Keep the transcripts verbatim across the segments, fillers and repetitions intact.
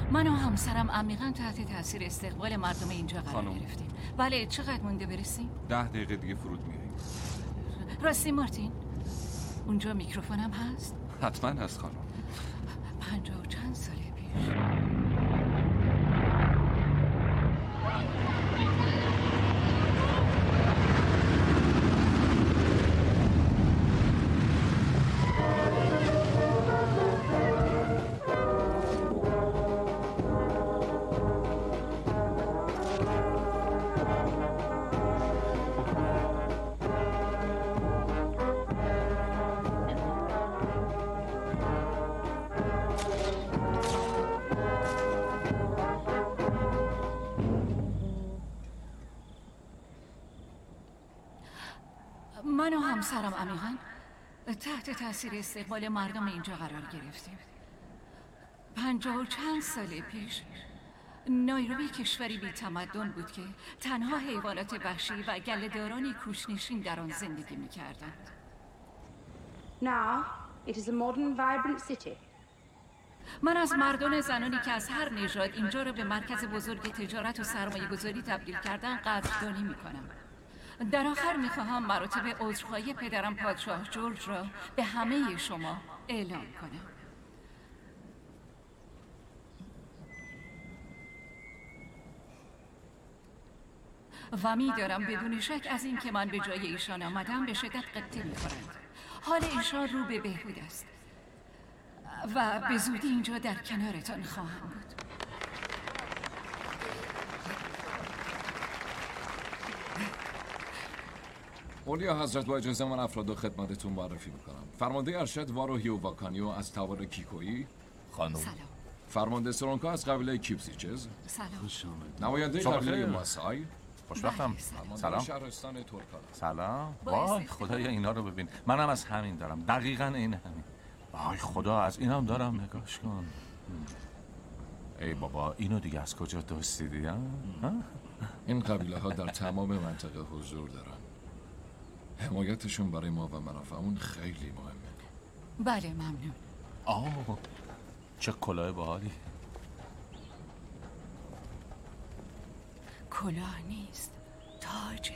من و همسرم عمیقاً تحت تاثیر استقبال مردم اینجا قرار خانم. گرفتیم. بله، چقدر مونده برسیم؟ ده دقیقه دیگه فرود میاییم. راستی مارتین، اونجا میکروفونم هست؟ حتما هست خانم. پنجاه و چند سال پیش. من و همسرم عمیقاً تحت تاثیر استقبال مردم اینجا قرار گرفتیم. پنجاه و چند سال پیش نایروبی کشوری بی تمدن بود که تنها حیوانات وحشی و گله‌دارانی کوچ‌نشین در آن زندگی می‌کردند. Now it is a modern, vibrant city. من از مردان زنانی که از هر نژاد اینجا را به مرکز بزرگ تجارت و سرمایه‌گذاری تبدیل کردن قدردانی می‌کنم. در آخر میخواهم مراتب عذرخواهی پدرم پادشاه جورج را به همه شما اعلام کنم. و میدارم بدون شک از این که من به جای ایشان آمدم به شدت قطعه میخورند. حال ایشان رو به بهبود است و به زودی اینجا در کنارتان خواهم بود. اولیا حضرت، با اجازه من افراد و خدمتتون معرفی میکنم. فرمانده ارشد وارو هیوواکانیو از تاور کیکویی. خانم. سلام. فرمانده سرونکا از قبیله کیپسیچز. سلام. نماینده قبیله ماسای. خوشبختم. سلام. شهرستان ترکان. سلام. وای خدایا اینا رو ببین. منم از همین دارم. دقیقاً این همین. وای خدا، از اینم دارم، نگاش کن. ای بابا، اینو دیگه از کجا دزدیدی ها؟ این قبیله ها در تمام منطقه حضور دارن. حمایتشون برای ما و منافعمون خیلی مهمه. بله ممنون. آه چه کلاه باحالی. کلاه نیست، تاجه.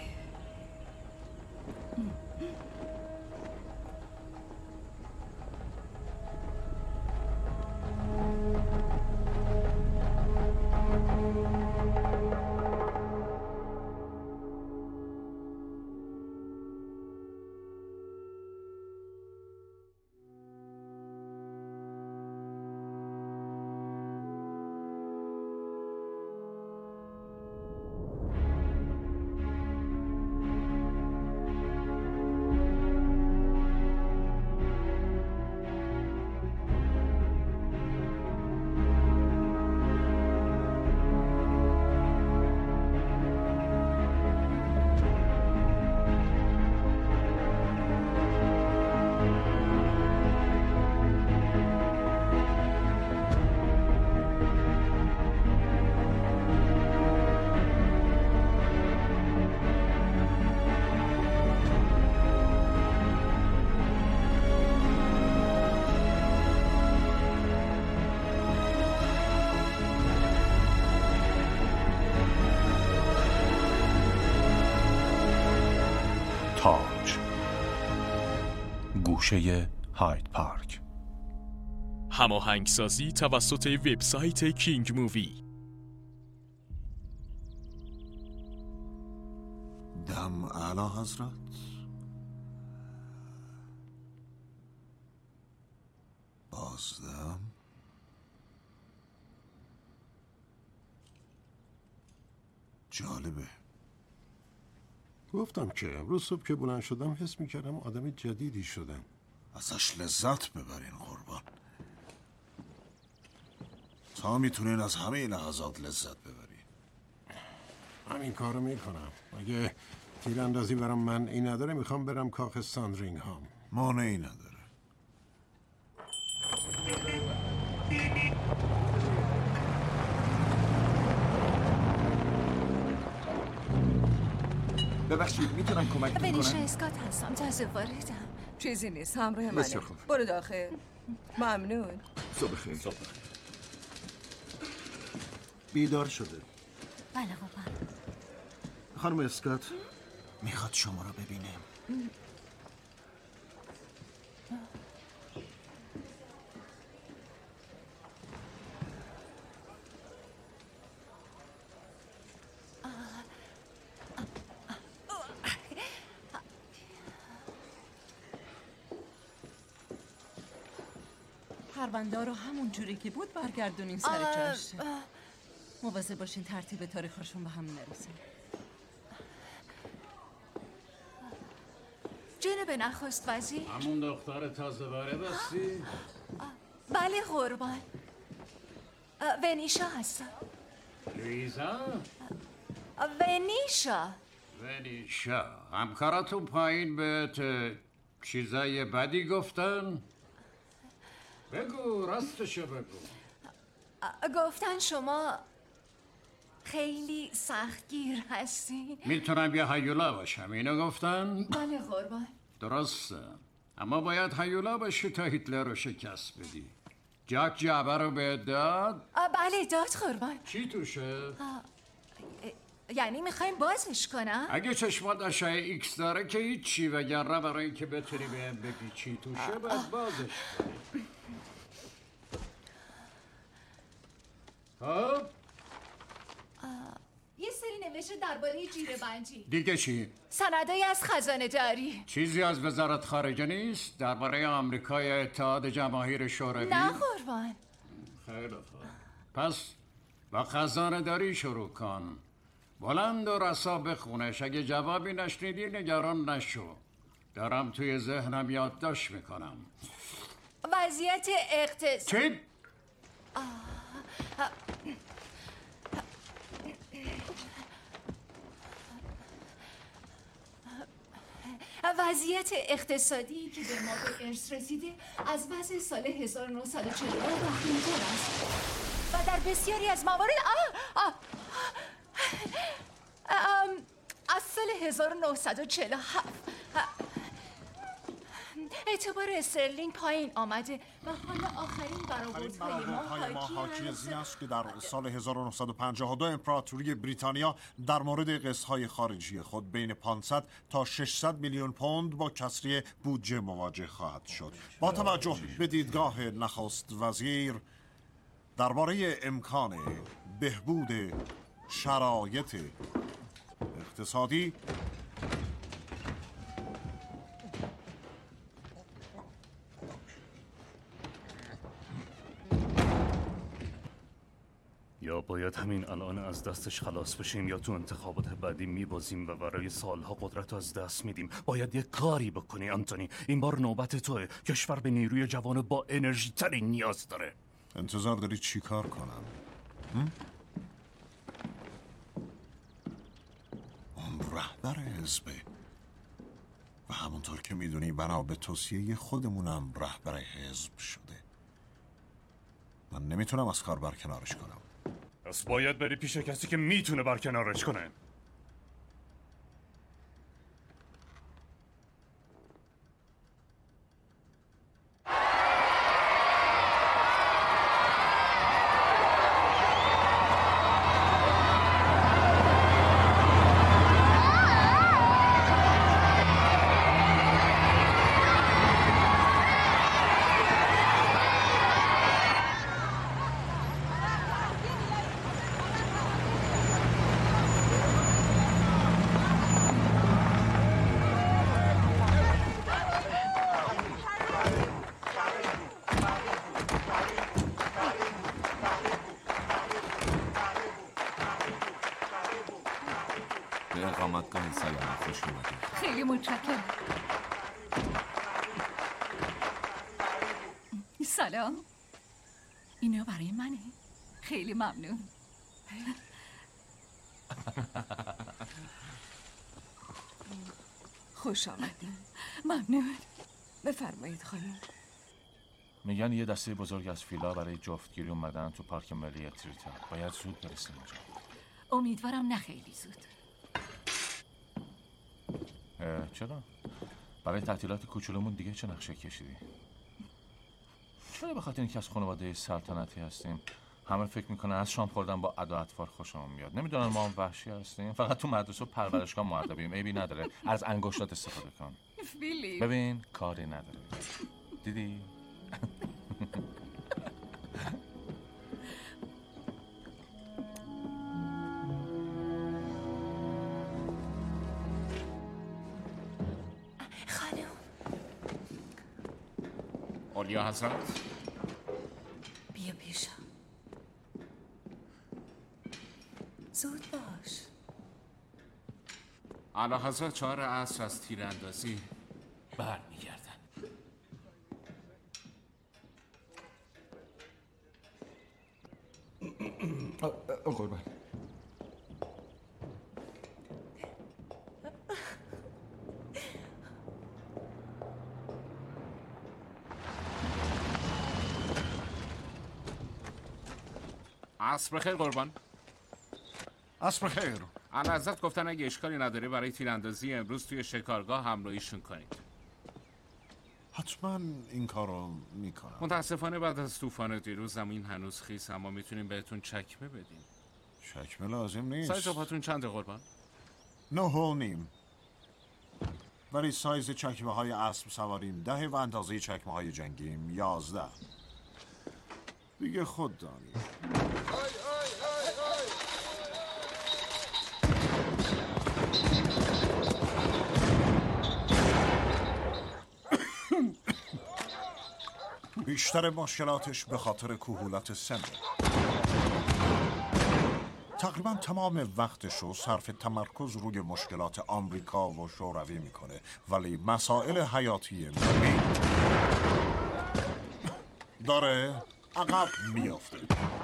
تاج، گوشه هاید پارک. هماهنگسازی توسط وبسایت کینگ مووی. دم اعلی حضرت. بازدم. جالبه. گفتم که امروز صبح که بلند شدم حس میکردم آدم جدیدی شدم. ازش لذت ببرین قربان. تا میتونین از همه لحظات لذت ببرین. همین کارو میکنم. اگه تیراندازی برام منعی نداره میخوام برم کاخ ساندرینگ هام. مانعی نداره. ببخشید میتونم کمک کنم؟ بنیشه اسکات هستم، تازه واردم. چیزی نیست، همراه منه. بسیار خوب. برو داخل. ممنون. صبح خیر. صبح بیدار شده. بله قربان. خانم اسکات میخواد شما رو ببینه. پرونده رو همون جوری که بود برگردونین سر جاش. مواظب باشین ترتیب تاریخشون به هم نرسه. جناب نخست وزیر. همون دختر تازه وارد هستی؟ بله قربان. ونیشا هستم. لویزا؟ ونیشا. ونیشا همکاراتون پایین بهت چیزای بدی گفتن؟ بگو راستشو بگو. گفتن شما خیلی سختگیر هستی. میتونم یه هیولا باشم اینو گفتن؟ بله قربان. درسته، اما باید هیولا باشی تا هیتلر رو شکست بدی. جاک جعبه رو بهت داد؟ بله داد قربان. چی توشه؟ یعنی میخوایم بازش کنم؟ اگه چشمات اشعه ایکس داره که هیچی، وگرنه برای اینکه بتونی بهم بگی چی توشه باید بازش کنی. خب یه سری نوشته درباره جیره بندی. دیگه چی؟ سندایی از خزانه داری. چیزی از وزارت خارجه نیست؟ درباره آمریکای اتحاد جماهیر شوروی؟ نه قربان. خیلی خوب. پس با خزانه داری شروع کن. بلند و رسا بخونش. اگه جوابی نشنیدی نگران نشو. دارم توی ذهنم یادداشت میکنم. وضعیت اقتصادی. چی؟ وضعیت اقتصادی که به ما به ارث رسیده از وضع سال هزار و نهصد و چهل و نه وخیم‌تر است و در بسیاری از موارد آه آه آه از سال هزار و نهصد و چهل و هفت اعتبار استرلینگ پایین آمده و حالا آخرین برآوردهای ما حاکی از این است که در سال هزار و نهصد و پنجاه و دو امپراتوری بریتانیا در مورد قسط‌های خارجی خود بین پانصد تا ششصد میلیون پوند با کسری بودجه مواجه خواهد شد. با توجه به دیدگاه نخست وزیر درباره امکان بهبود شرایط اقتصادی یا باید همین الان از دستش خلاص بشیم یا تو انتخابات بعدی میبازیم و برای سالها قدرت از دست میدیم. باید یک کاری بکنی آنتونی. این بار نوبت توه. کشور به نیروی جوان با انرژی تری نیاز داره. انتظار داری چی کار کنم؟ اون رهبر حزبه و همونطور که میدونی بنا به توصیه خودمونم رهبر حزب شده. من نمیتونم از کار برکنارش کنم. پس باید بری پیش کسی که میتونه برکنارش کنه. خیلی متشکرم. سلام. اینا برای منه. خیلی ممنون. خوش آمدین. ممنون. بفرمایید خانم. میگن یه دسته بزرگ از فیلا برای جفتگیری اومدن تو پارک ملی تریتا. باید زود برسیم اونجا. امیدوارم نه خیلی زود. چرا؟ برای تعطیلات کوچولومون دیگه چه نقشه کشیدی؟ چرا به خاطر اینکه از خانواده سلطنتی هستیم همه فکر میکنه از شام خوردن با ادا اطفال خوشم میاد. نمیدونن ما هم وحشی هستیم، فقط تو مدرسه و پرورشگاه مؤدبیم. عیبی نداره، از انگشتات استفاده کن. فیلیپ ببین کاری نداره. دیدی؟ خانم اولیا حضرت بیا پیشم. زود باش. اعلی حضرت چهار عصر از تیراندازی برمیگردن. قربان عصر بخیر قربان. عصر بخیر. اعلیحضرت گفتن اگه اشکالی نداره برای تیراندازی امروز توی شکارگاه همراهیشون کنید. حتما این کارو میکنم. متاسفانه بعد از طوفان دیروز زمین هنوز خیس، اما میتونیم بهتون چکمه بدیم. چکمه لازم نیست. سایز پاتون چنده قربان؟ نه و نیم. ولی سایز چکمه های اسب سواریم ده و اندازه چکمه های جنگیم یازده. دیگه خود دانی. بیشتر مشکلاتش به خاطر کهولت سن. تقریبا تمام وقتش رو صرف تمرکز روی مشکلات آمریکا و شوروی میکنه، ولی مسائل حیاتی ملی داره عقب میافته.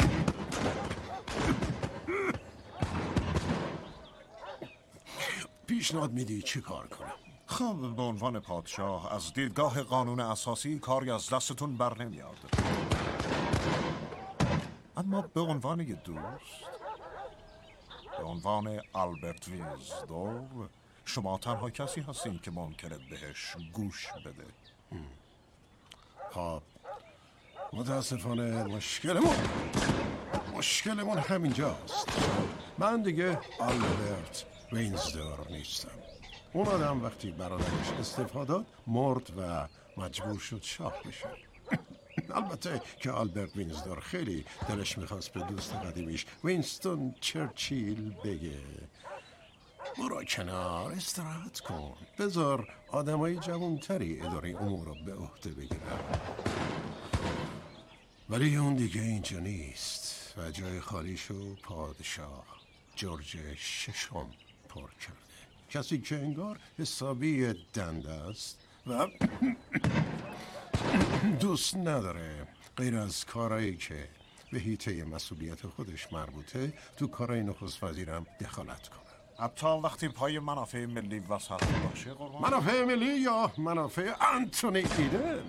پیشنهاد میدی چی کار کنم؟ خب به عنوان پادشاه از دیدگاه قانون اساسی کاری از دستتون بر نمیاد، اما به عنوان یه دوست، به عنوان آلبرت وینزدور، شما تنها کسی هستین که ممکنه بهش گوش بده. خب متاسفانه مشکلمون مشکلمون همینجاست. من دیگه آلبرت وینزدور نیستم. اون آدم وقتی برادرش استعفا داد مرد و مجبور شد شاه بشه. البته که آلبرت وینزدور خیلی دلش میخواست به دوست قدیمیش وینستون چرچیل بگه برو کنار استراحت کن، بذار آدمای جوانتری اداره امور رو به عهده بگیرن. ولی اون دیگه اینجا نیست و جای خالیشو پادشاه جورج ششم پر کرده، کسی که انگار حسابی دنده است و دوست نداره غیر از کارهایی که به حیطه مسئولیت خودش مربوطه تو کارهای نخست وزیرم دخالت کنه. حتی وقتی پای منافع ملی وسط باشه قربان. منافع ملی یا منافع انتونی ایدن؟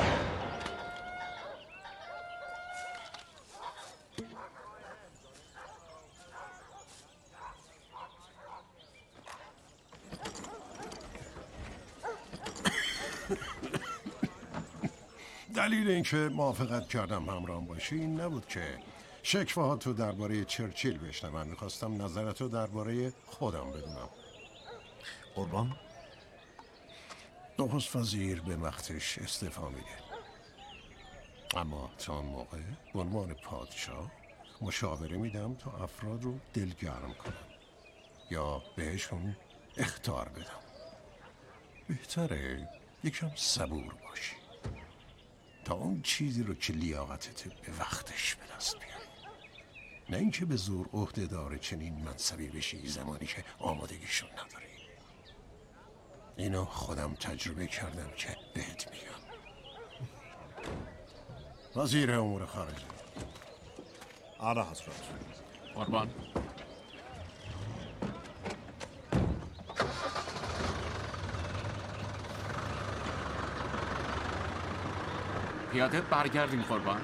دلیل اینکه موافقت کردم همراهم باشی این نبود که شکوه ها تو درباره چرچیل بشنوم. میخواستم نظرتو درباره خودم بدونم. قربان؟ نخست وزیر به وقتش استعفا میده، اما تا اون موقع به عنوان پادشاه مشاوره میدم تا افراد رو دلگرم کنم یا بهشون اخطار بدم. بهتره یکم صبور باشی تا اون چیزی رو که لیاقتت به وقتش به دست بیاری، نه اینکه به زور عهده داره چنین منصبی بشی زمانی که آمادگیشون نداری. اینو خودم تجربه کردم که بهت میگم. وزیر امور خارجه. اعلی حضرت. قربان. پیاده برگردیم قربان.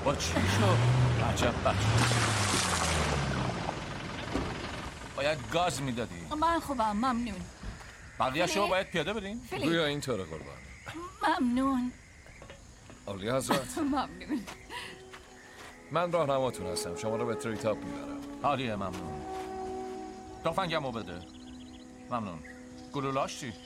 با چی شد؟ عجب بچه باید گاز میدادی. من خوبم، ممنون. بقیه شو باید پیاده بریم؟ گویا اینطوره قربان. ممنون. اولی حضرت ممنون. من راهنماتون هستم، شما رو به تریتاپ میبرم. عالیه، ممنون. تفنگمو بده. ممنون. گلولاش چی؟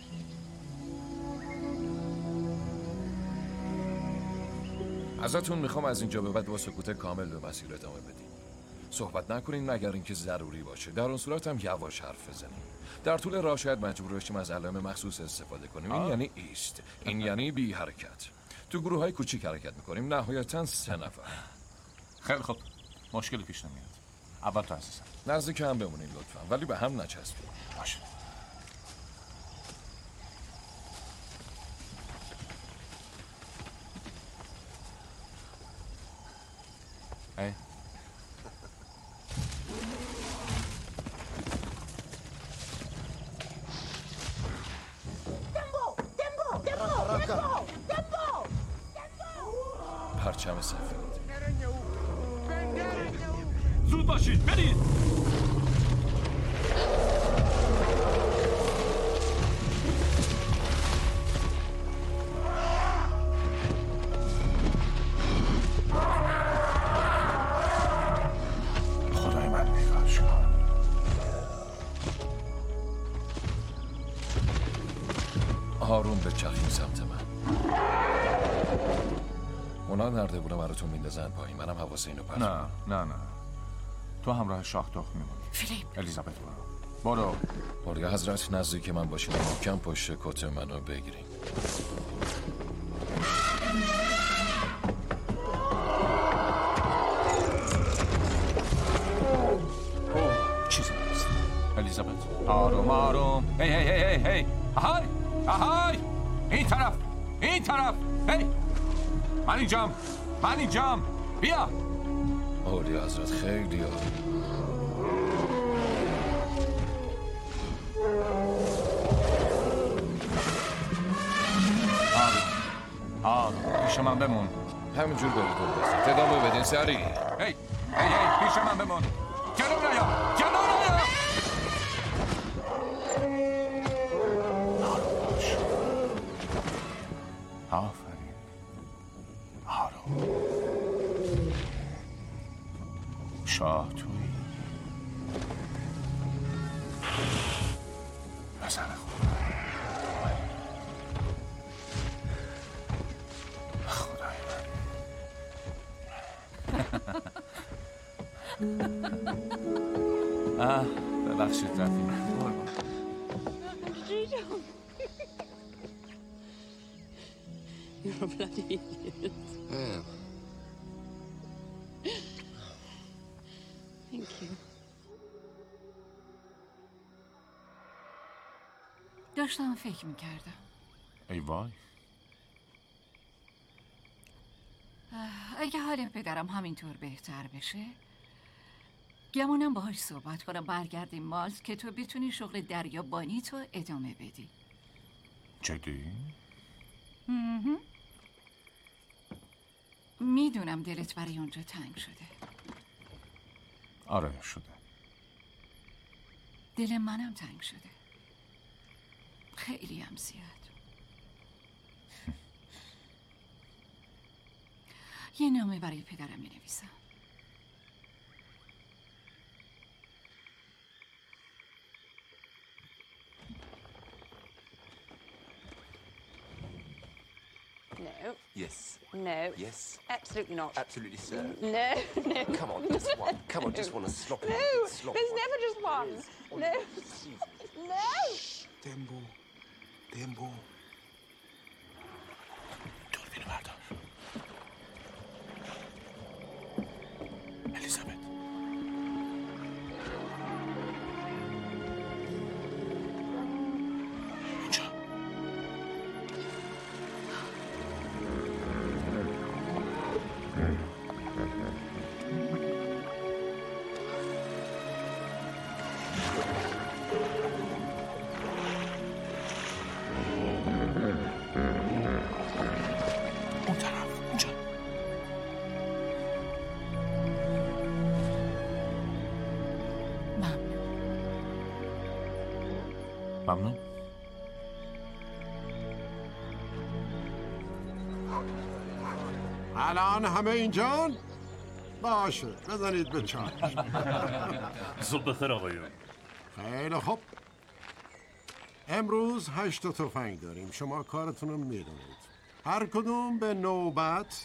ازتون میخوام از اینجا به بعد با سکوت کامل به مسیر ادامه بدیم. صحبت نکنین مگر اینکه ضروری باشه. در اون صورت هم یواش حرف بزنیم. در طول راه شاید مجبور بشیم از علائم مخصوص استفاده کنیم. این یعنی ایست. این یعنی بی حرکت. تو گروه های کوچیک حرکت میکنیم، نهایتاً سه نفر. خیلی خوب. مشکلی پیش نمیاد. اول تو عزیزم. نزدیک هم بمونین لطفاً، ولی به هم نچسبید. باشه. ای پرچم سفید. زود باشید برید. خدای من نگاهش کن. آروم به چخیم سمت من. اونا نردبونه براتون میندازن پایین، منم حواس اینو پرت. نه نه نه تو همراه شاه تخ میمونی. فیلیپ الیزابت برو برو. اولی حضرت نزدیک من باشین، محکم پشت کت منو بگیرین. چیزی نیست. الیزابت آروم آروم. هی هی هی هی هی آهای آهای این طرف این طرف. هی من اینجام من اینجام بیا. اولی حضرت خیلی آروم. آروم آروم پیش من بمون. همینجور برید دور بزید. ادامه بدین سریع. هی هی هی پیش من بمون. جلو نیا جلو نیا. آروم باش. آفرین. آروم. شاه توی بزن خود. خدای من. آه ببخشید رفیق. You're a bloody idiot. I am. Thank you. داشتم فکر میکردم. ای وای. اگه حال پدرم همینطور بهتر بشه گمونم باهاش صحبت کنم برگردیم مالت که تو بتونی شغل دریابانی تو ادامه بدی. جدی؟ میدونم دلت برای اونجا تنگ شده. آره شده. دل منم تنگ شده. خیلی هم زیاد. یه نامه برای پدرم می نویسم. No. Yes. No. Yes. Absolutely not. Absolutely, sir. No, no. Come on, just one. Come on, just want to slop it. No, Slop there's one. never just one. No. No. Dembo. Dembo. دوربینو بردار. الیزابت. اونجا. ممنون. الان همه اینجان؟ باشه بزنید به چای. صبح بخیر آقایون. خیلی خوب. امروز هشت تا تفنگ داریم. شما کارتون رو میدونید. هر کدوم به نوبت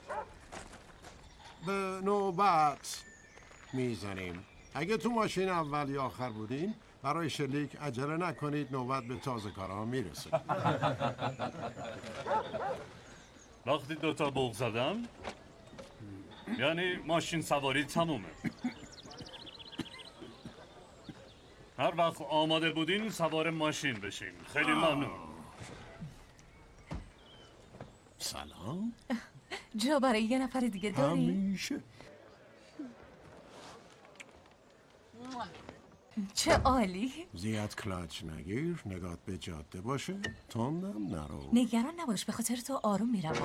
به نوبت میزنیم. اگه تو ماشین اول یا آخر بودین برای شلیک عجله نکنید، نوبت به تازه کارها میرسه. وقتی دوتا بوق زدم یعنی ماشین سواری تمومه. هر وقت آماده بودین سوار ماشین بشین. خیلی ممنون. سلام. جا برای یه نفر دیگه داری؟ همیشه. چه عالی. زیاد کلاچ نگیر، نگات به جاده باشه، تندم نرو. نگران نباش، به خاطر تو آروم میرم.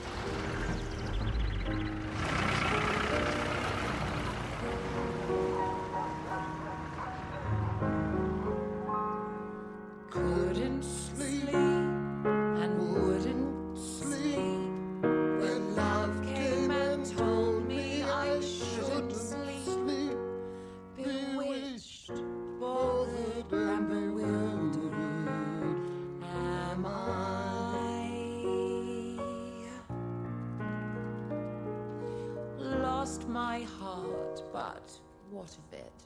Couldn't sleep and wouldn't sleep when love came and told me I shouldn't sleep. Bewitched, bothered and bewildered am I. Lost my heart, but what of it?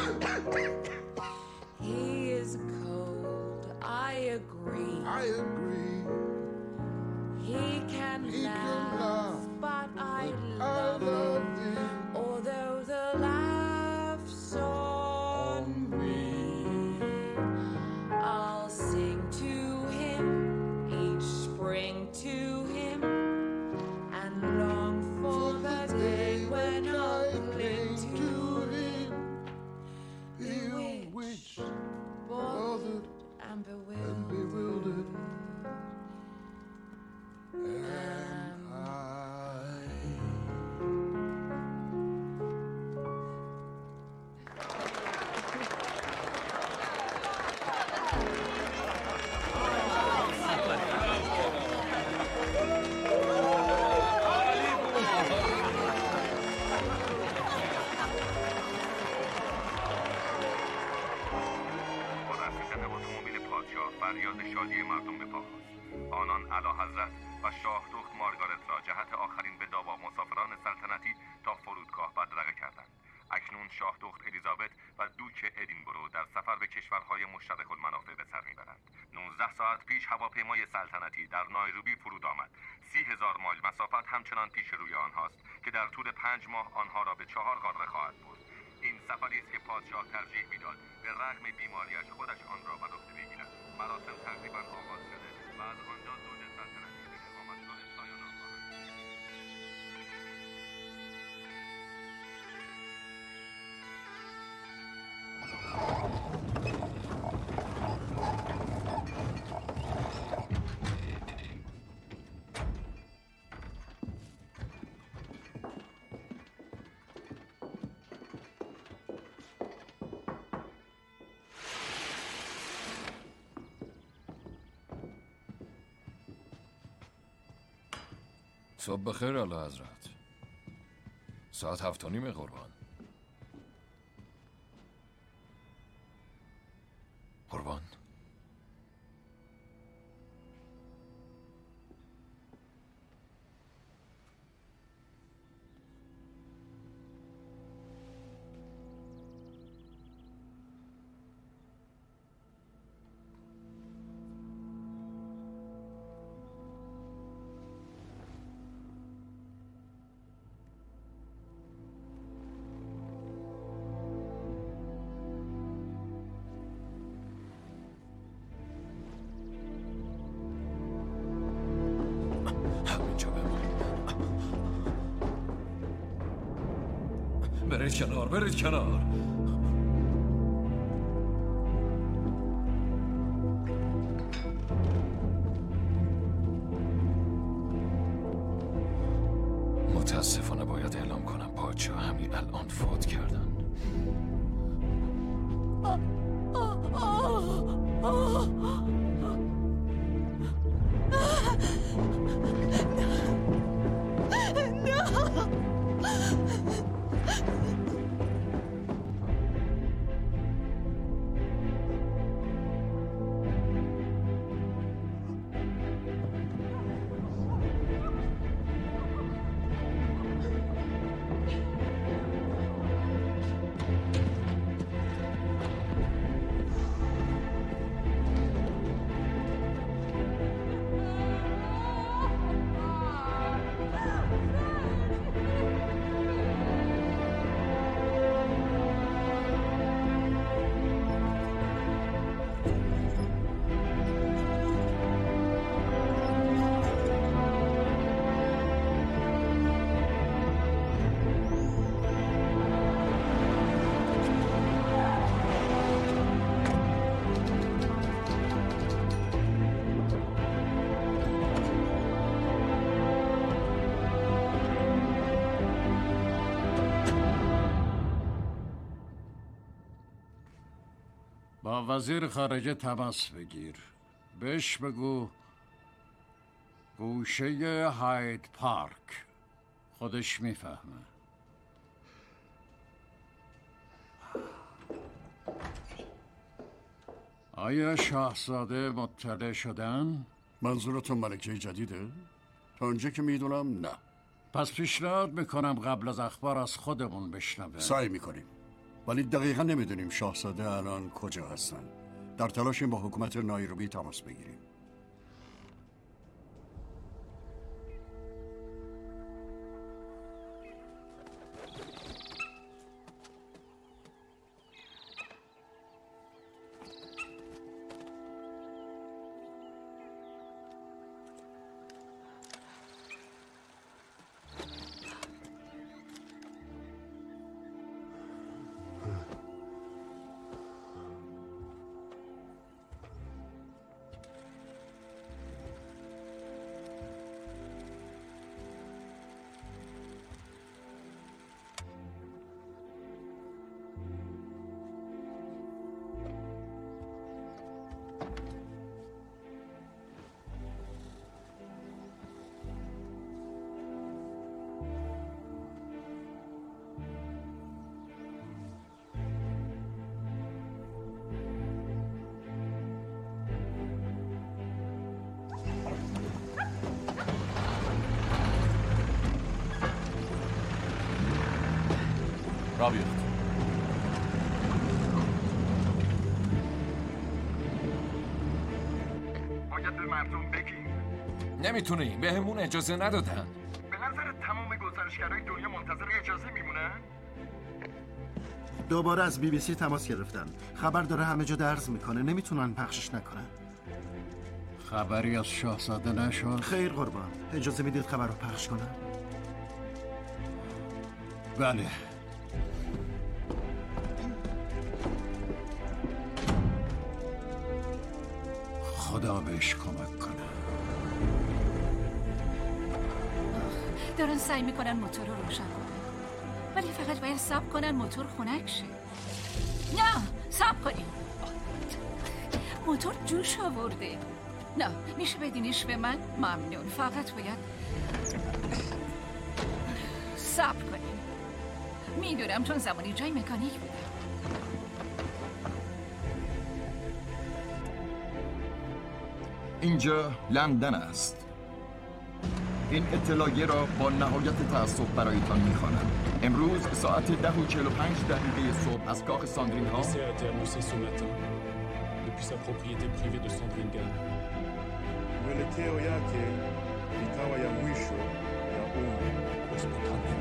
He is cold, I agree. I agree. He can He laugh, can laugh, but I I love, love him. him. Although the laugh's on me, I'll sing to him each spring to him and long for the day when I'll cling to him. Bewitched, bothered and bewildered am فریاد شادی مردم به پا خواست. آنان اعلیحضرت و شاه دخت مارگارت را جهت آخرین وداع با مسافران سلطنتی تا فرودگاه بدرقه کردند. اکنون شاه دخت الیزابت و دوک ادینبرو در سفر به کشورهای مشترک المنافع به سر میبرند. نوزده ساعت پیش هواپیمای سلطنتی در نایروبی فرود آمد. سی هزار مایل مسافت همچنان پیش روی آنهاست که در طول پنج ماه آنها را به چهار قاره خواهد برد. این سفری است که پادشاه ترجیح میداد به رغم بیماریش خودش آن را بر عهده بگیرد. مراسم تقریبا آغاز شده و از آنجا زوج سلطنتی به اقامتگاه سایانان خواهند. صبح بخیر اعلیحضرت. ساعت هفت و نیم قربان. قربان برید کنار، برید کنار. متاسفانه باید اعلام کنم پادشاه همین الان فوت کردن. آه آه آه آه با وزیر خارجه تماس بگیر. بهش بگو گوشه هاید پارک. خودش میفهمه. آیا شاهزاده مطلع شدن؟ منظورتون ملکه جدیده؟ تا اونجا که میدونم نه. پس پیشنهاد میکنم قبل از اخبار از خودمون بشنوه. سعی میکنیم، ولی دقیقا نمیدونیم شاهزاده الان کجا هستن. در تلاشیم با حکومت نایروبی تماس بگیریم. را بیفت. باید به مردم بگیم. نمیتونیم، به همون اجازه ندادن. به نظر تمام گزارشگرای دنیا منتظر اجازه میمونن؟ دوباره از بی بی سی تماس گرفتن. خبر داره همه جا درز میکنه، نمیتونن پخشش نکنن. خبری از شاهزاده نشد؟ خیر قربان، اجازه میدید خبر رو پخش کنم؟ بله. خدا بهش کمک کنه. دارن سعی میکنن موتور رو روشن کنن، ولی فقط باید صبر کنن موتور خنک شه. نه، صبر کنیم. موتور جوش آورده. نه، میشه بدینیش به من؟ ممنون. فقط باید صبر کنیم. میدونم چون زمانی جای مکانیک بودم. اینجا لندن است. این اطلاعیه را با نهایت تأسف برایتان می‌خوانم. امروز ساعت ده و چهل و پنج دقیقه صبح از کاخ ساندرین ها mwelekeo yake ikawa ya mwisho ya umma.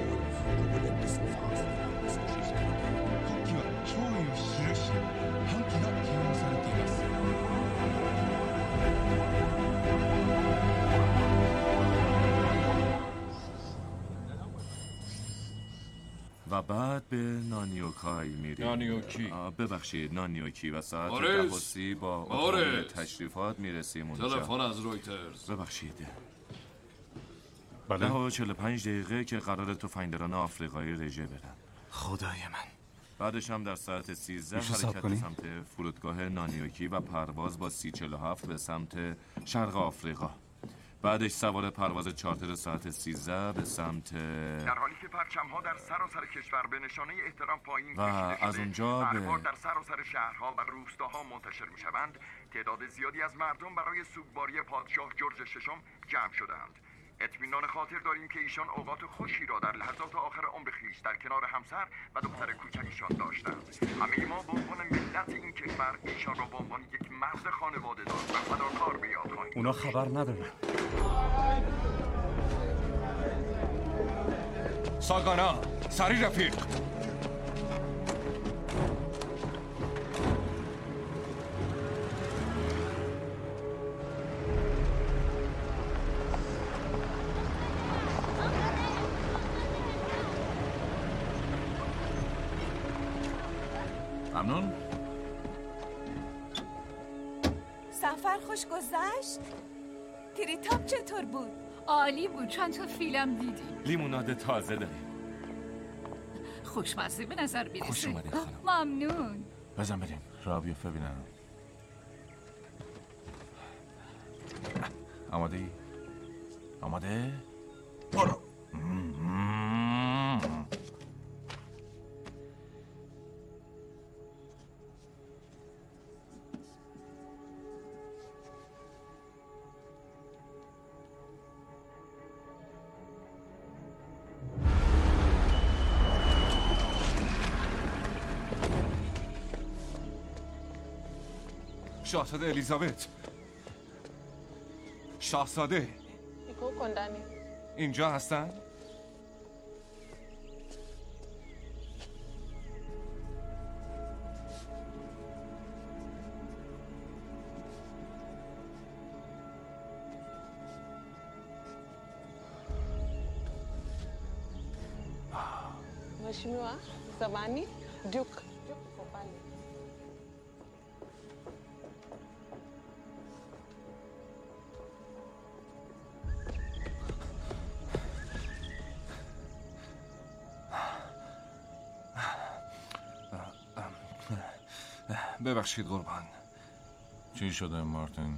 و بعد به نانیوکای میریم. نانیوکی ببخشید نانیوکی و ساعت ماریس. ده و سی با ماریس. تشریفات میرسیم اونجا. تلفن از رویترز. ببخشید. بله. ده و چهل و پنج دقیقه که قرار تفنگداران آفریقایی رژه برن. خدای من. بعدش هم در ساعت سیزده میشه صبر حرکت کنیم؟ به سمت فرودگاه نانیوکی و پرواز با سی چهل و هفت به سمت شرق آفریقا. بعدش سوار پرواز چارتر ساعت سیزده به سمت در حالی که پرچم‌ها در سراسر کشور به نشانه احترام پایین و از اونجا به اخبار در سراسر شهرها و روستاها منتشر می‌شوند، تعداد زیادی از مردم برای سوگواری پادشاه جورج ششم جمع شدند. اطمینان خاطر داریم که ایشان اوقات خوشی را در لحظات آخر عمر خویش در کنار همسر و دختر کوچکشان داشتند. همه ما به عنوان ملت این کشور ایشان را به عنوان یک مرد خانواده‌دار و فداکار به یاد خواهیم. اونا خبر ندارن. ساگانا، سری رفیق. ممنون. سفر خوش گذشت؟ تریتاپ چطور بود؟ عالی بود. چند تا فیلم دیدیم. لیموناد تازه داریم. خوشمزه به نظر میرسه. خوش اومدید خانم. ممنون. بزن بریم راه بیفته ببینم. آماده ای؟ آماده؟ برو. شاهزاده الیزابت، شاهزاده اینجا هستن؟ Mheshimiwa Zamani Duke Duke Popale. ببخشید قربان. چی شده مارتین؟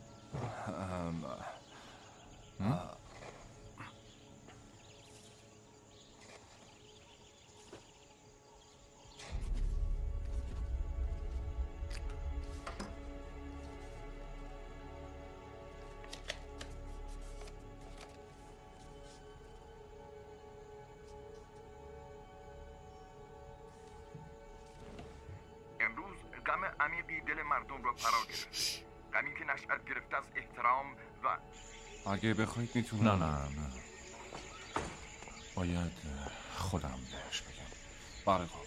غم عمیقی دل مردم را فرا گرفت. غمی که نشأت گرفته از احترام و اگه بخواید میتونم. نه نه نه باید خودم بهش بگم. بله قربان.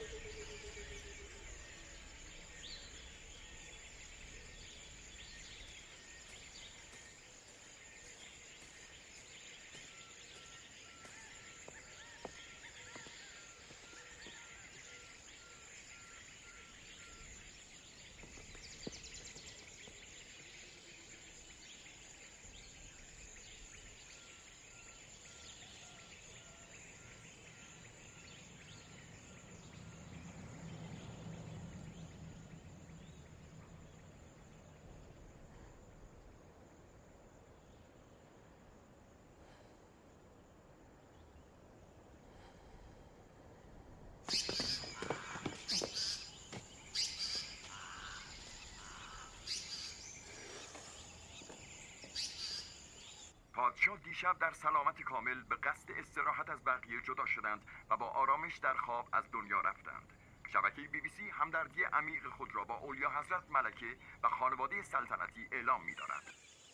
پادشاه دیشب در سلامت کامل به قصد استراحت از بقیه جدا شدند و با آرامش در خواب از دنیا رفتند. شبکه بی بی سی همدردی عمیق خود را با اولیا حضرت ملکه و خانواده سلطنتی اعلام می دارد.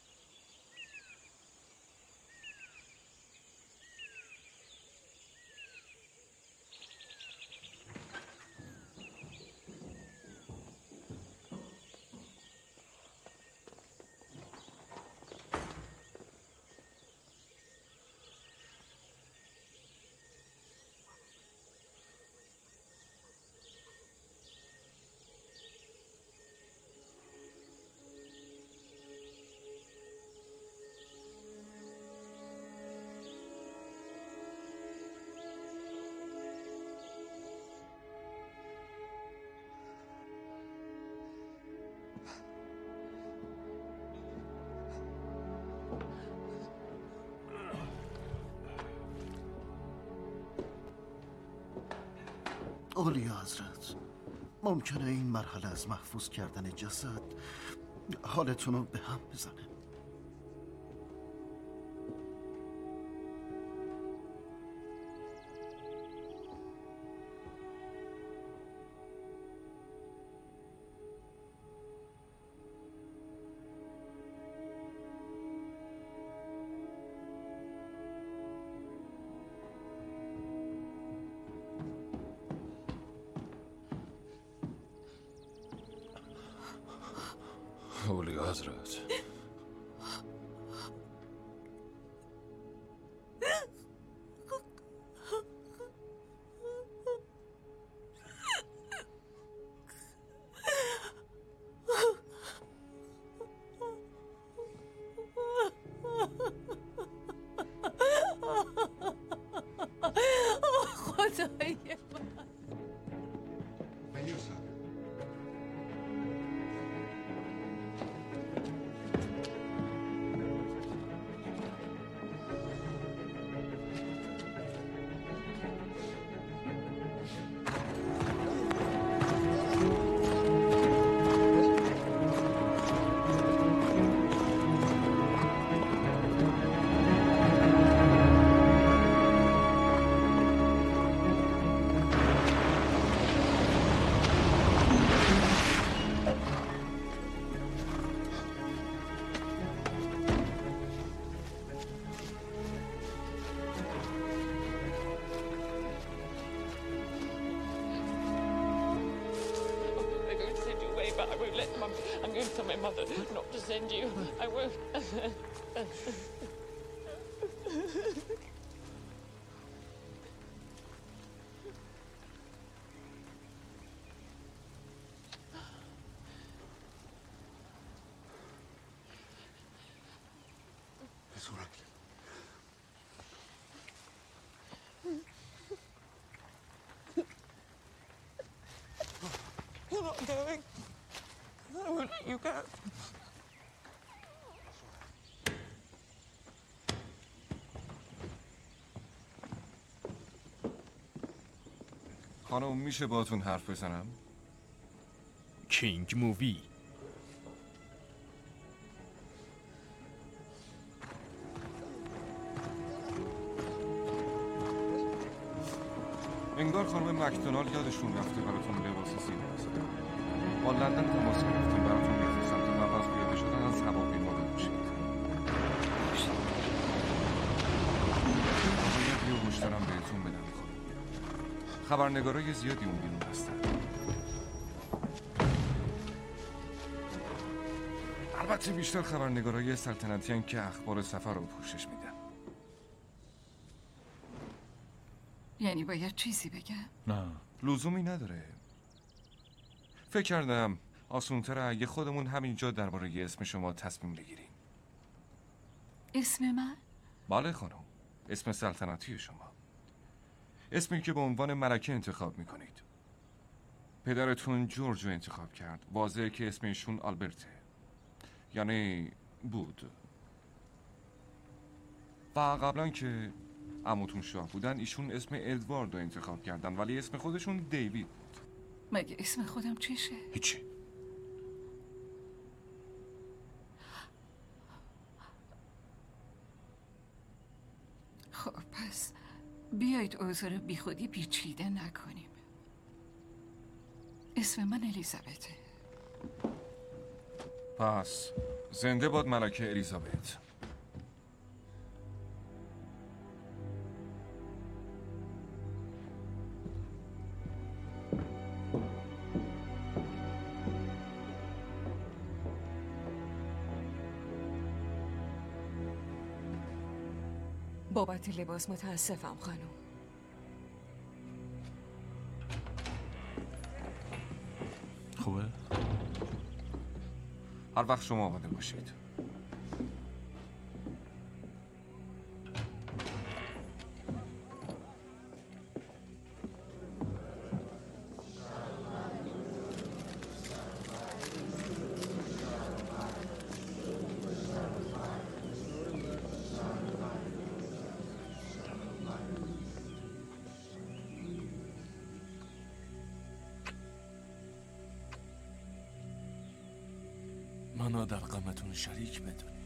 اولیا حضرت، ممکنه این مرحله از محفوظ کردن جسد حالتون رو به هم بزنه. اولیا حضرت، خدای من. going to tell my mother not to send you. I won't. It's all right. You're not going. I won't let you go. خانم میشه باهاتون حرف بزنم؟ کینگ مووی. انگار خانم مکدونال یادشون رفته براتون لباس زیر بزنن. با لندن تماس گرفتیم براتون میفرستم تا قبل از پیاده شدن از هواپیما بپوشید. باید یه گوشترم بهتون بدم خانم. خبرنگارای زیادی اون بیرون هستن. البته بیشتر خبرنگارای سلطنتی هن که اخبار سفر رو پوشش میدن. یعنی باید چیزی بگم؟ نه لزومی نداره. فکر کردم آسونتره اگه خودمون همینجا درباره اسم شما تصمیم بگیریم. اسم من؟ بله خانم، اسم سلطنتی شما. اسمی که به عنوان ملکه انتخاب میکنید. پدرتون جورج رو انتخاب کرد. واضحه که اسم ایشون آلبرته، یعنی بود. و قبلا که عموتون شاه بودن ایشون اسم ادوارد رو انتخاب کردن، ولی اسم خودشون دیوید بود. مگه اسم خودم چیشه؟ هیچی. خب پس بیایید اوضاع رو بی خودی پیچیده نکنیم. اسم من الیزابته. پس زنده باد ملکه الیزابت. بابت لباس متاسفم خانم. خوبه؟ هر وقت شما آماده باشید. منو در غمتون شریک بدونی.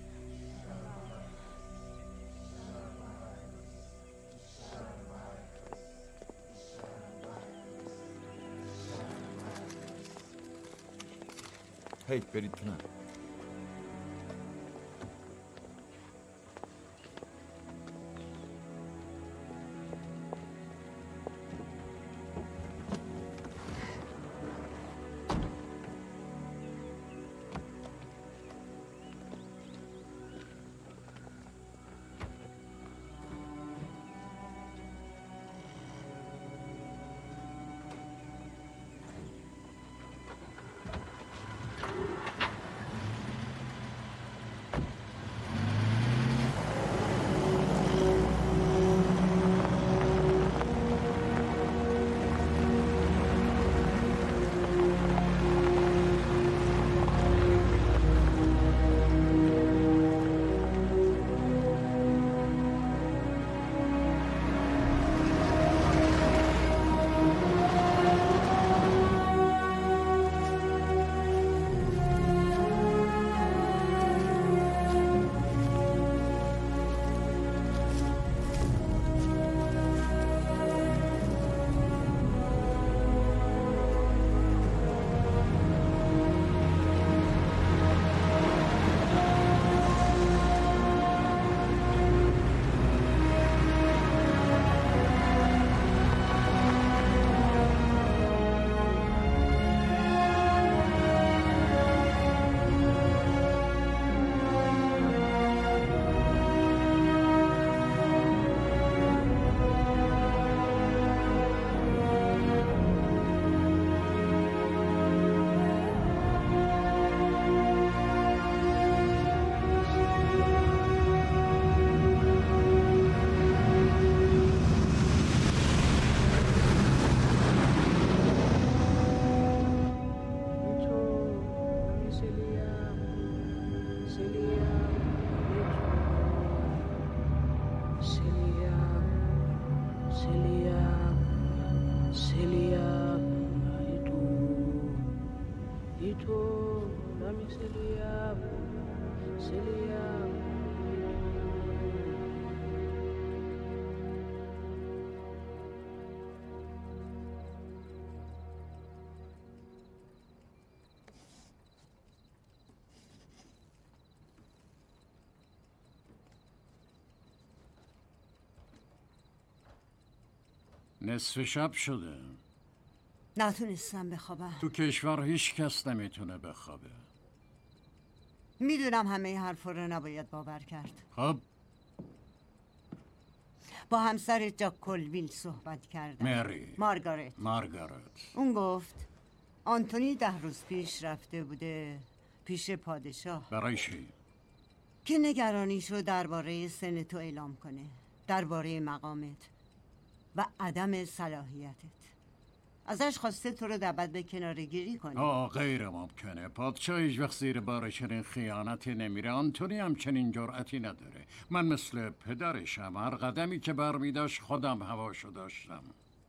هی برید تو نه. نصف شب شده. نتونستم بخوابم. تو کشور هیچ کس نمیتونه بخوابه. میدونم همه حرفا رو نباید باور کرد. خب با همسر جاک کلویل صحبت کردم. مری مارگارت مارگارت اون گفت آنتونی ده روز پیش رفته بوده پیش پادشاه. برای چی؟ که نگرانیشو درباره سن تو اعلام کنه، درباره مقامت و عدم صلاحیتت. ازش خواسته تو رو دعوت به کناره‌گیری کنه. آه غیر ممکنه. پادشاه هیچ وقت زیر بار چنین خیانتی نمیره. آنتونی هم چنین جرأتی نداره. من مثل پدرشم. هر قدمی که برمیداشت خودم هواشو داشتم.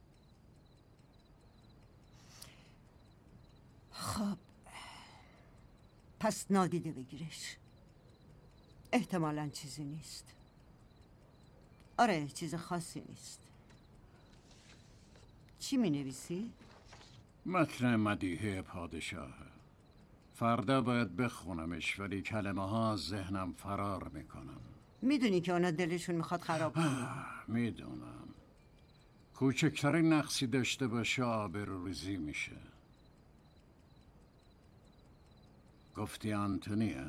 خب پس نادیده بگیرش. احتمالاً چیزی نیست. آره چیز خاصی نیست. چی می نویسی؟ متن مدیحه پادشاه. فردا باید بخونمش ولی کلمه ها از ذهنم فرار میکنم. میدونی که اونا دلشون میخواد خراب کنه. میدونم. کوچکترین نقصی داشته باشه آبروریزی میشه. گفتی آنتونیه؟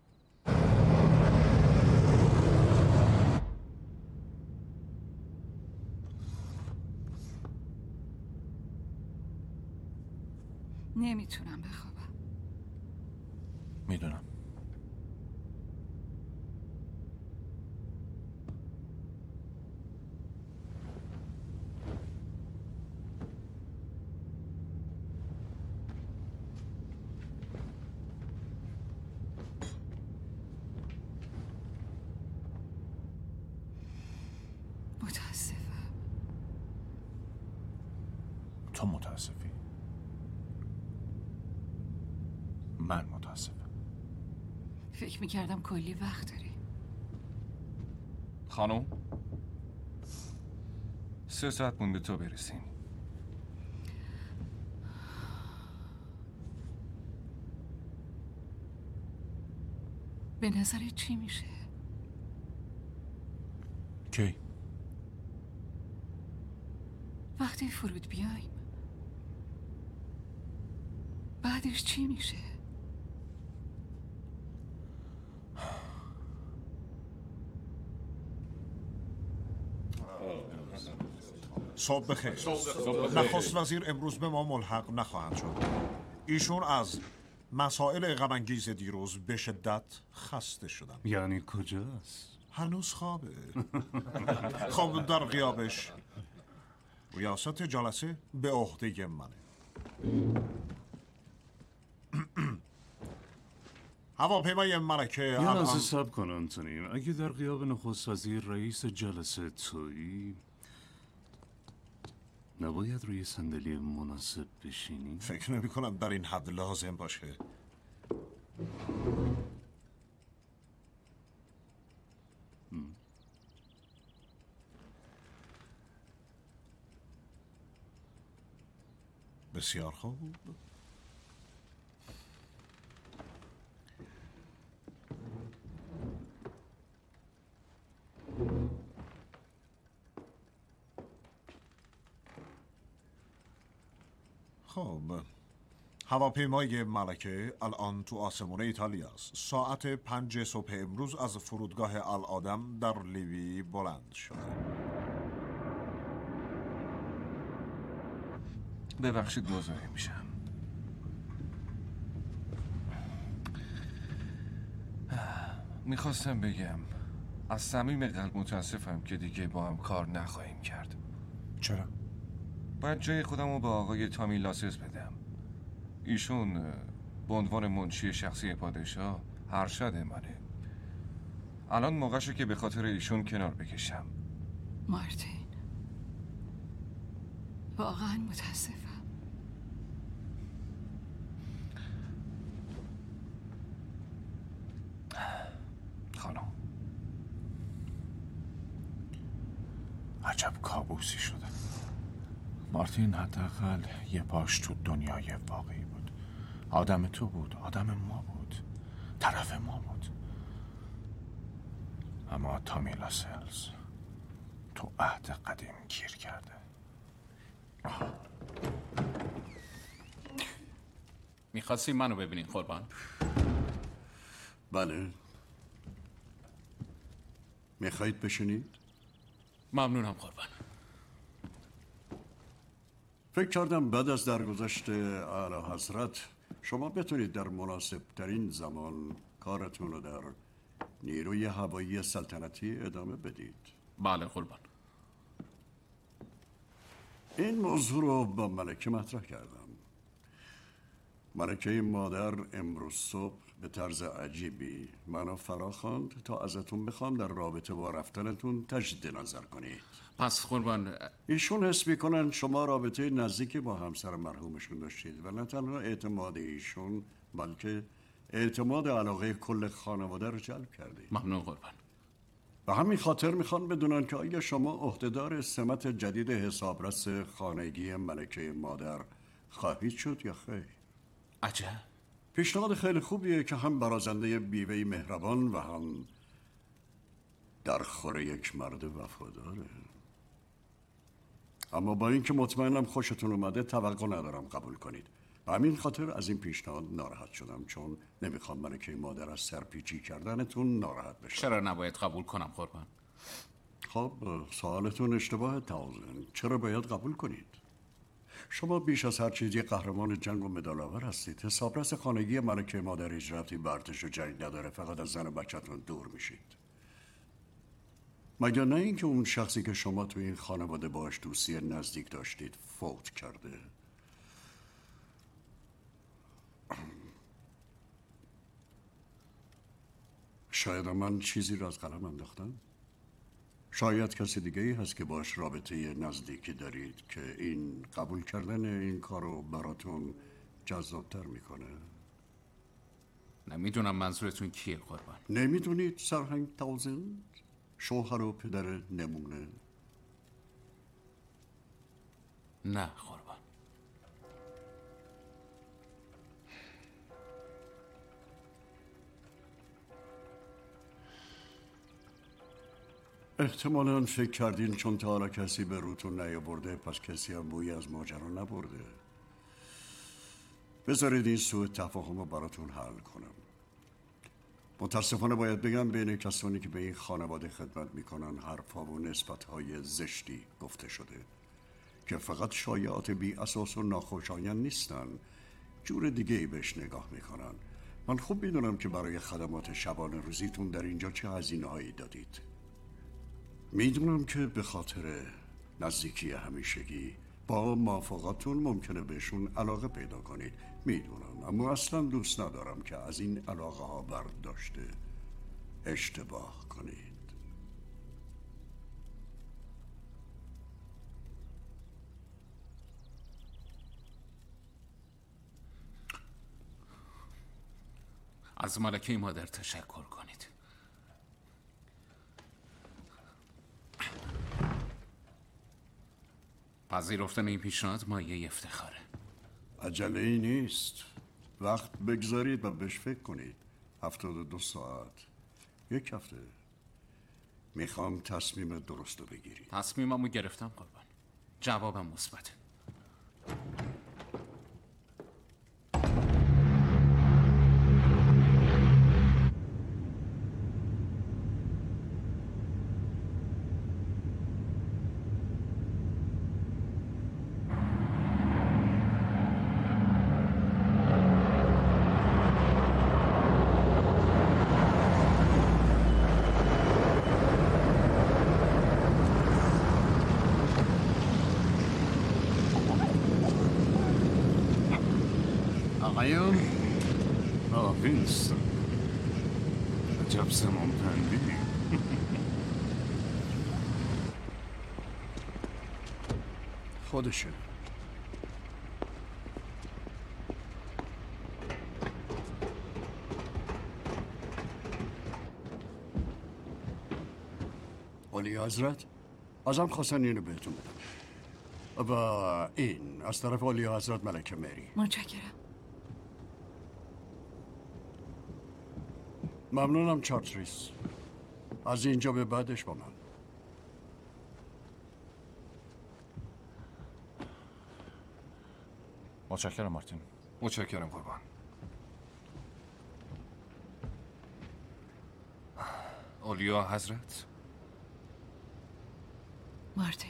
نمیتونم بخوابم. میدونم. متاسفم. تو متاسفی؟ من متاسفم. فکر میکردم کلی وقت داری. خانم سه ساعت مونده تو برسیم. به نظرت چی میشه؟ کی؟ وقتی فرود بیایم بعدش چی میشه؟ صبح بخیر. نخست وزیر امروز به ما ملحق نخواهند شد. ایشون از مسائل غم‌انگیز دیروز به شدت خسته شدن. یعنی کجاست؟ هنوز خوابه. خب در غیابش ریاست جلسه به عهده منه. هواپیمای ملکه یه الان لحظه صبر کن آنتونی. اگه در غیاب نخست وزیر رئیس جلسه تویی نباید روی صندلی مناسب بشینی؟ فکر نمی کنم در این حد لازم باشه. بسیار خوب. خب هواپیمای ملکه الان تو آسمون ایتالیا است. ساعت پنج صبح امروز از فرودگاه الآدم در لیبی بلند شده. ببخشید مزاحم میشم. میخواستم بگم از صمیم قلب متاسفم که دیگه با هم کار نخواهیم کرد. چرا؟ باید جای خودم رو به آقای تامی لاسز بدم. ایشون به عنوان منشی شخصی پادشاه ارشد ماله. الان موقعشه که به خاطر ایشون کنار بکشم. مارتین، واقعا متاسفم. خانم، عجب کابوسی شده. مارتین حداقل یه پاش تو دنیای واقعی بود. آدم تو بود، آدم ما بود، طرف ما بود. اما تامی لاسلز تو عهد قدیم گیر کرده. میخواستی منو ببینین قربان؟ بله. میخواید بشینید؟ ممنونم قربان. فکر کردم بعد از درگذشت اعلی حضرت شما بتونید در مناسب ترین زمان کارتون رو در نیروی هوایی سلطنتی ادامه بدید. بله قربان. این موضوع رو با ملکه مطرح کردم. ملکه مادر امروز صبح به طرز عجیبی منو فرا خواند تا ازتون بخوام در رابطه با رفتنتون تجدید نظر کنید. پس قربان، ایشون حس میکنن شما رابطه نزدیکی با همسر مرحومشون داشتید و نه تنها اعتماد ایشون بلکه اعتماد علاقه کل خانواده رو جلب کردید. ممنون قربان. به همین خاطر میخوان بدونن که آیا شما عهدهدار سمت جدید حسابرس خانگی ملکه مادر خواهید شد یا خیر؟ عجب. پیشنهاد خیلی خوبیه که هم برازنده بیوهی مهربان و هم در خوره یک مرد وفاداره. اما با اینکه مطمئنم خوشتون اومده توقع ندارم قبول کنید. به همین خاطر از این پیشنهاد ناراحت شدم، چون نمیخوام ملکه مادر از سرپیچی کردنتون ناراحت بشه. چرا نباید قبول کنم قربان؟ خب سوالتون اشتباه تاوزن. چرا باید قبول کنید؟ شما بیش از هر چیزی قهرمان جنگ و مدال‌آور هستید. حسابرس خانگی ملکه مادر هیچ ربطی به ارتش و جنگ نداره، فقط از زن و بچه‌تون دور میشید. مگر نه اینکه اون شخصی که شما تو این خانواده باش دوستی نزدیک داشتید فوت کرده. شاید من چیزی را از قلم انداختم. شاید کسی دیگه ای هست که باش رابطه نزدیکی دارید که این قبول کردن این کارو براتون جذابتر میکنه. نمیدونم منظورتون کیه قربان. نمیدونید سرهنگ تاوزند؟ شوهر و پدر نمونه؟ نه قربان. احتمالاً فکر کردین چون تا حالا کسی به روتون نیاورده پس کسی هم بویی از ماجرا نبرده. بذارید این سوء تفاهم رو براتون حل کنم. متاسفانه باید بگم بین کسانی که به این خانواده خدمت میکنن حرفها و نسبتهای زشتی گفته شده که فقط شایعات بی اساس و ناخوشایند نیستن، جور دیگه ای بهش نگاه میکنن. من خوب میدونم که برای خدمات شبانه روزیتون در اینجا چه هزینه هایی دادید. میدونم که به خاطر نزدیکی همیشگی با موافقاتون ممکنه بهشون علاقه پیدا کنید. میدونم، اما اصلا دوست ندارم که از این علاقه ها برداشته اشتباه کنید. از ملکه مادر تشکر کنید. پذیرفتن این پیشنهاد مایه افتخاره. عجله ای نیست. وقت بگذارید و بهش فکر کنید. هفتاد و دو ساعت، یک هفته. میخوام تصمیم درست رو بگیرید. تصمیممو گرفتم قربان. جوابم مثبته. آقایون، آه وینستون، عجب زمان تندی. خودشه. علی حضرت ازم خواستن اینو بهتون بدم و این از طرف علی حضرت ملکه مری. متشکرم. ممنونم چارتریس. از اینجا به بعدش با من. متشکرم مارتین. متشکرم قربان. اولیا حضرت. مارتین.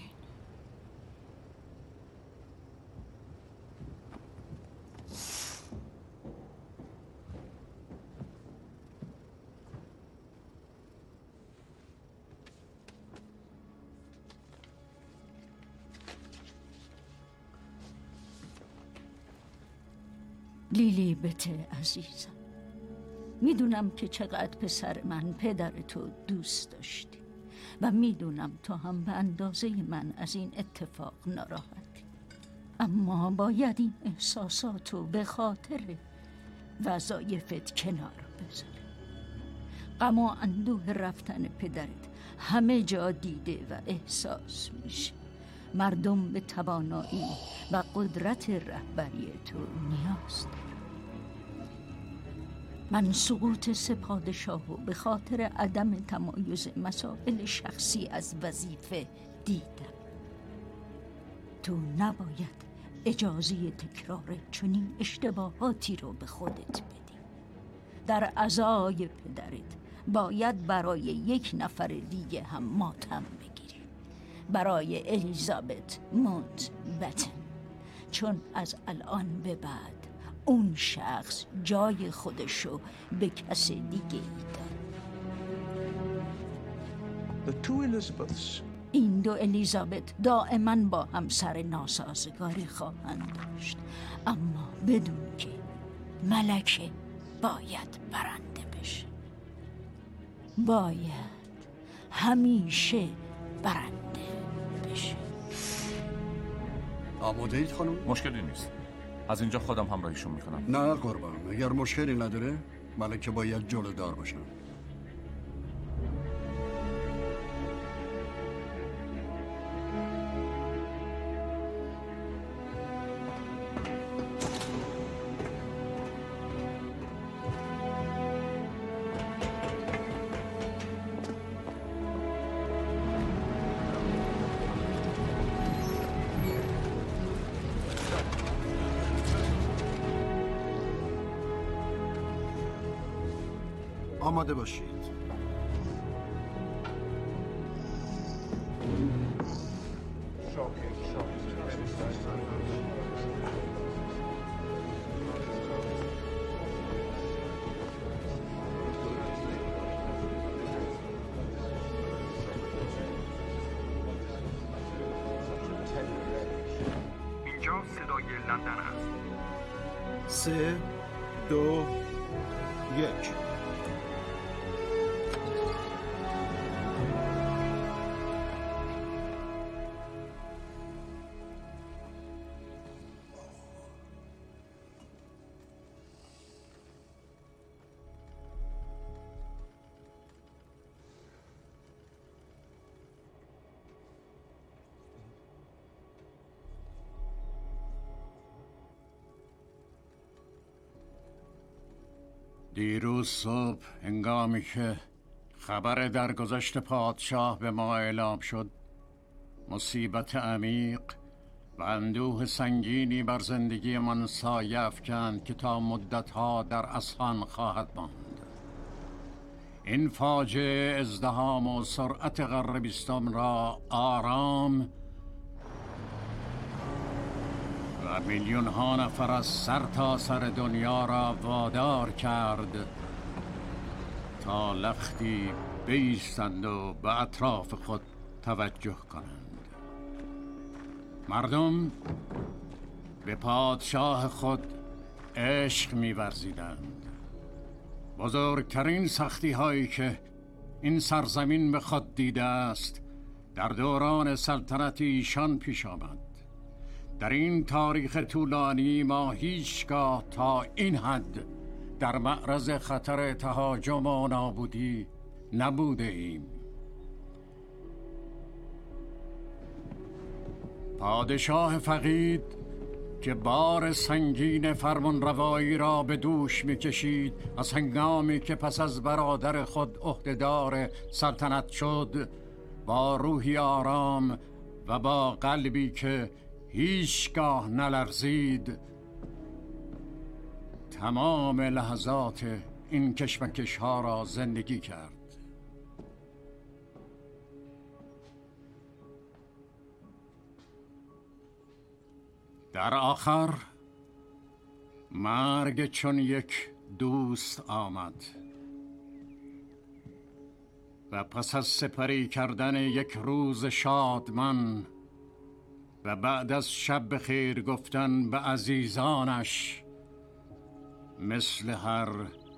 لیلی بته عزیزم، میدونم که چقدر پسر من پدر تو دوست داشتی و میدونم تو هم به اندازه من از این اتفاق ناراحتی، اما باید این احساساتو به خاطر وظایفت کنار بذاری. غم و اندوه رفتن پدرت همه جا دیده و احساس میشه. مردم به توانایی و قدرت رهبری تو نیاز دارن. من سقوط سه پادشاهو به خاطر عدم تمایز مسائل شخصی از وظیفه دیدم. تو نباید اجازه تکرار چنین اشتباهاتی رو به خودت بدی. در عزای پدرت باید برای یک نفر دیگه هم ماتم بگیری، برای الیزابت مونت بتن، چون از الان به بعد اون شخص جای خودشو به کس دیگه ای داد. The two Elizabeths. این دو الیزابت دائما با همسر ناسازگاری خواهند داشت، اما بدون که ملکه باید برنده بشه. باید همیشه برنده بشه. آماده اید خانم؟ مشکلی نیست. از اینجا خودم همراهیشون میکنم. نه قربان، اگر مشکلی نداره ملکه باید جلودار باشن. آماده باشید. اینجا صدای لندن است. سه دو یک. دیروز صبح هنگامی که خبر درگذشت پادشاه به ما اعلام شد، مصیبت عمیق و اندوه سنگینی بر زندگی من سایه افکند که تا مدتها در اسهان خواهد ماند. این فاجعه ازدحام و سرعت قرن بیستم را آرام و میلیون ها نفر از سر تا سر دنیا را وادار کرد تا لختی بایستند و به اطراف خود توجه کنند. مردم به پادشاه خود عشق می‌ورزیدند بزرگترین سختی هایی که این سرزمین به خود دیده است در دوران سلطنت ایشان پیش آمد. در این تاریخ طولانی ما هیچگاه تا این حد در معرض خطر تهاجم و نابودی نبوده ایم. پادشاه فقید که بار سنگین فرمانروایی را به دوش می‌کشید از هنگامی که پس از برادر خود عهدهدار سلطنت شد، با روحی آرام و با قلبی که هیچگاه نلرزید تمام لحظات این کشمکش ها را زندگی کرد. در آخر مرگ چون یک دوست آمد و پس از سپری کردن یک روز شادمان و بعد از شب بخیر گفتن به عزیزانش، مثل هر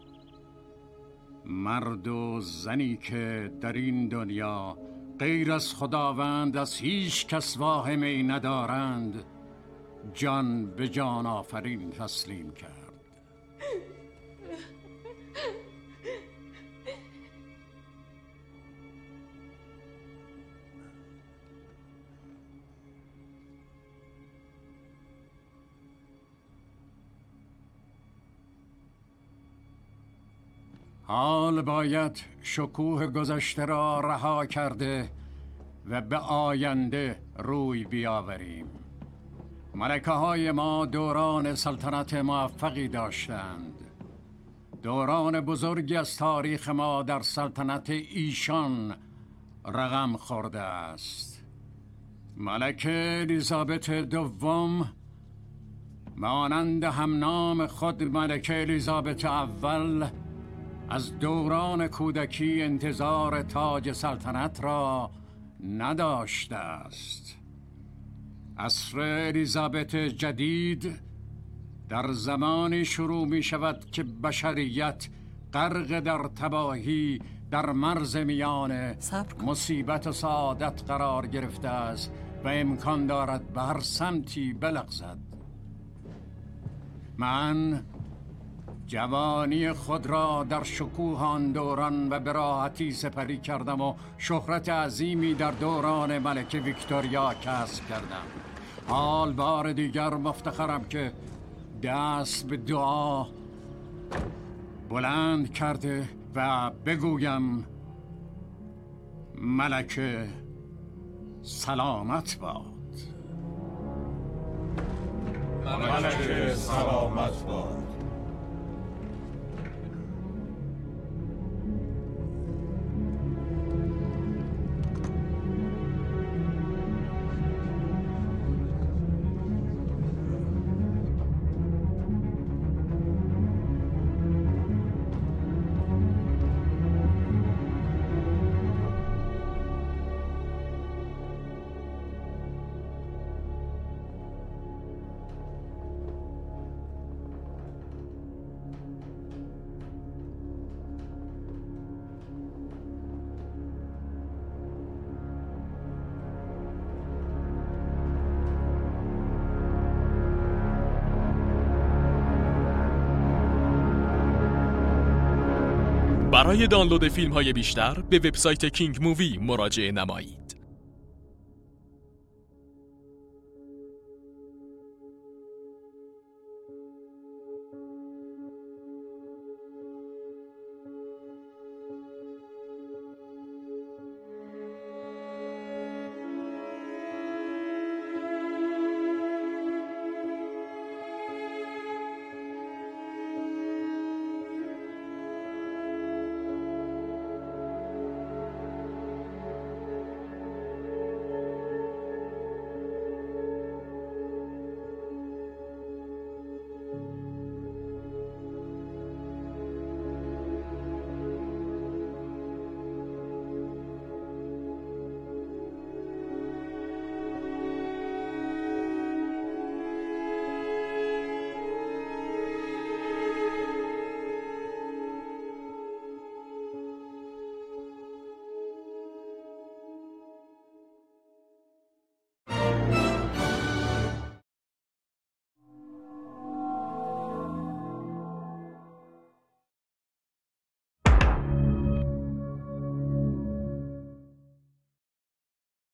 مرد و زنی که در این دنیا غیر از خداوند از هیچ کس واهمه‌ای ندارند، جان به جان آفرین تسلیم کرد. حال باید شکوه گذشته را رها کرده و به آینده روی بیاوریم. ملکه های ما دوران سلطنت موفقی داشتند. دوران بزرگی از تاریخ ما در سلطنت ایشان رقم خورده است. ملکه الیزابت دوم مانند همنام خود ملکه الیزابت اول از دوران کودکی انتظار تاج سلطنت را نداشته است. عصر الیزابت جدید در زمانی شروع می شود که بشریت غرق در تباهی در مرز میان مصیبت و سعادت قرار گرفته است و امکان دارد به هر سمتی بلغزد. من جوانی خود را در شکوه آن دوران و به راحتی سپری کردم و شهرت عظیمی در دوران ملکه ویکتوریا کسب کردم. حال بار دیگر مفتخرم که دست به دعا بلند کرده و بگویم ملکه سلامت باد. ملکه سلامت باد. برای دانلود فیلم های بیشتر به وبسایت کینگ مووی مراجعه نمایید.